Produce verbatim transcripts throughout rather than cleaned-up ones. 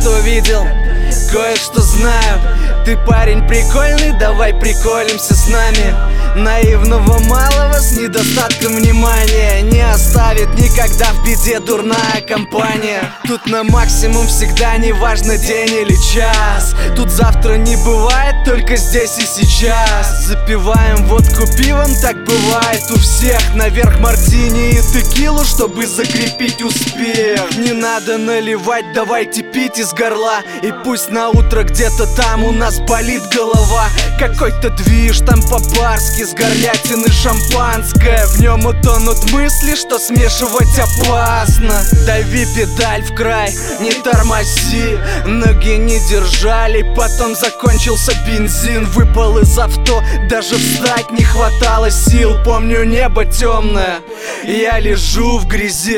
кое-что видел, кое-что знаю. Ты парень прикольный, давай приколимся с нами. Наивного малого с недостатком внимания не оставит никогда в беде дурная компания. Тут на максимум всегда, неважно день или час. Тут завтра не бывает, только здесь и сейчас. Запиваем водку пивом, так бывает у всех. Наверх мартини и текилу, чтобы закрепить успех. Не надо наливать, давайте пить из горла. И пусть на утро где-то там у нас болит голова. Какой-то движ там по-барски, с горлятины шампанское. В нем утонут мысли, что смешивать опасно. Дави педаль в край, не тормози. Ноги не держали, потом закончился бензин. Выпал из авто, даже встать не хватало сил. Помню, небо темное, я лежу в грязи.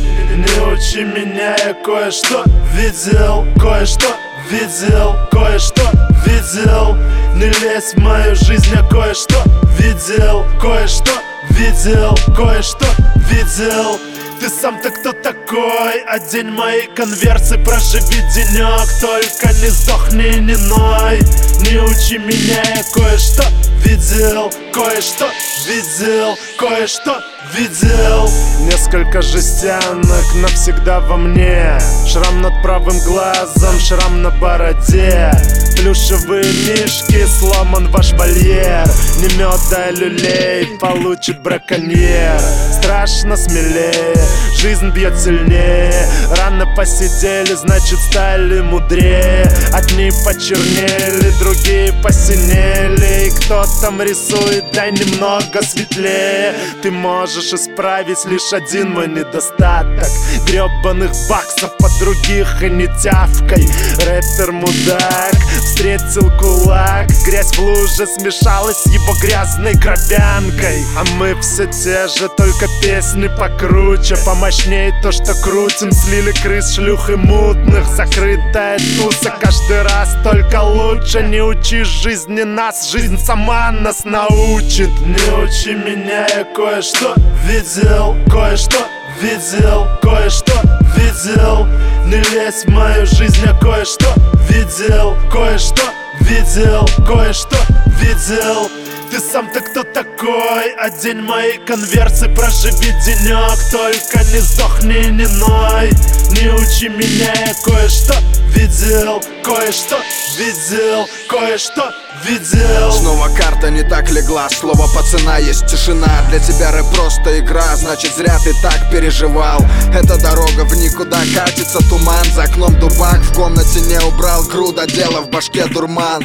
Не учи меня, я кое-что видел, кое-что видел, кое-что видел. Не лезь в мою жизнь, я кое-что видел, кое-что видел, кое-что видел. Ты сам-то кто такой? Одень мои конверсы, проживи денек. Только не сдохни, не ной. Не учи меня, я кое-что видел, кое-что видел, кое-что видел. Несколько жестянок навсегда во мне. Шрам над правым глазом, шрам на бороде. Плюшевые мишки, сломан ваш вольер. Не меда, люлей, получит браконьер. Страшно смелее, жизнь бьет сильнее. Рано посидели, значит стали мудрее. Одни почернели, другие посинели. И кто там рисует, дай немного светлее. Ты можешь исправить лишь один мой недостаток: гребаных баксов, по других и не тявкой. Рэпер мудак встретил кулак, грязь в луже смешалась с его грязной грабянкой. А мы все те же, только песни покруче, помощнее то, что крутим. Слили крыс, шлюх и мутных, закрытая туса каждый раз только лучше. Не учи жизни нас, жизнь сама нас научит. Не учи меня, я кое-что видел, кое-что видел, кое-что видел. Не лезь в мою жизнь, я кое-что видел, кое-что видел, кое-что видел. Ты сам-то кто такой? Одень мои конверсы, проживи денек. Только не сдохни, не ной. Не учи меня, я кое-что видел, кое-что видел, кое-что видел. Снова карта не так легла, слово пацана есть тишина. Для тебя рэп просто игра, значит зря ты так переживал. Эта дорога в никуда, катится туман. За окном дубак, в комнате не убрал груда, дело в башке дурман.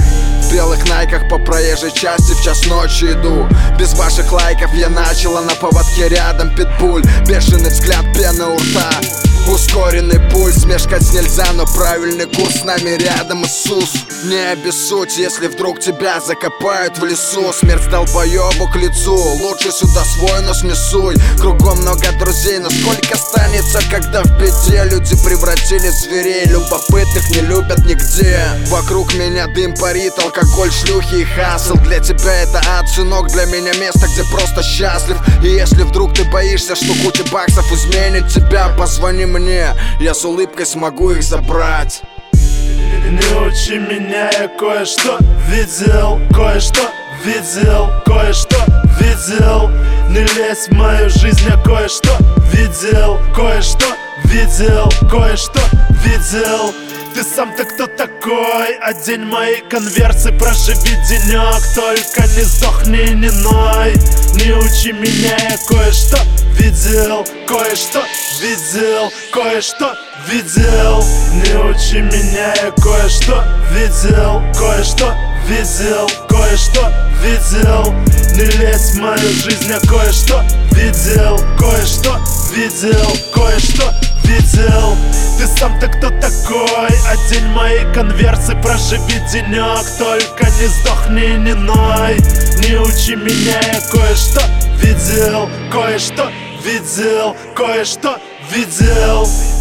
В белых найках по проезжей части в час ночи иду. Без ваших лайков я начала на поводке рядом питбуль. Бешеный взгляд, пена у рта, ускоренный пульс. Мешкать нельзя, но правильный курс с нами рядом Иисус. Не обессудь, если вдруг тебя закопают в лесу. Смерть долбоебу к лицу, лучше сюда свой нос не суй. Кругом много друзей, но сколько останется, когда в беде люди превратили зверей. Любопытных не любят нигде. Вокруг меня дым парит, алкоголь, шлюхи и хасл. Для тебя это ад, сынок, для меня место, где просто счастлив. И если вдруг ты боишься, что куча баксов изменит тебя, позвони мне, я с улыбкой смогу их забрать. Не учи меня, я кое-что видел, кое-что видел, кое-что видел. Не лезь в мою жизнь, я кое-что видел, кое-что видел, кое-что видел. Ты сам-то кто такой? Одень мои конверсы, проживи денек. Только не сдохни, не ной. Не учи меня, я кое-что видел, кое-что видел, кое-что видел. Не учи меня, я кое-что видел, кое-что видел, кое-что видел. Не лезь в мою жизнь, я кое-что видел, кое-что видел, кое-что видел. Ты сам-то кто такой? Одень мои конверсы, проживи денек. Только не сдохни, не ной. Не учи меня, я кое-что видел, кое-что видел, кое-что видел.